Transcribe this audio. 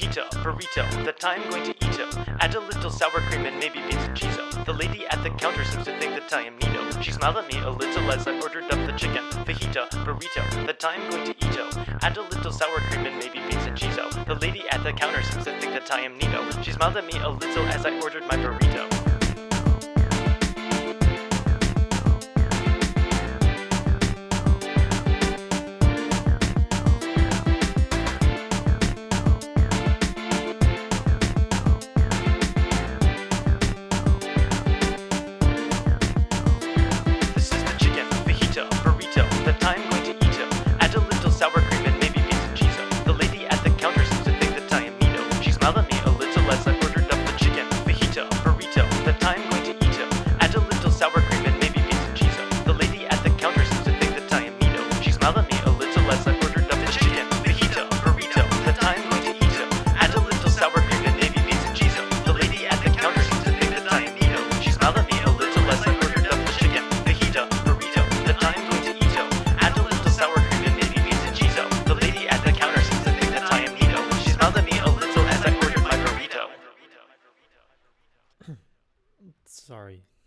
fajita, burrito, that I'm going to eat it. Add a little sour cream and maybe beans and cheese. The lady at the counter seems to think that I am neato. She smiled at me a little as I ordered up the chicken, fajita, burrito, that I'm going to eat it. Add a little sour cream and maybe beans and cheese. The lady at the counter seems to think that I am neato. She smiled at me a little as I ordered my burrito. Sorry.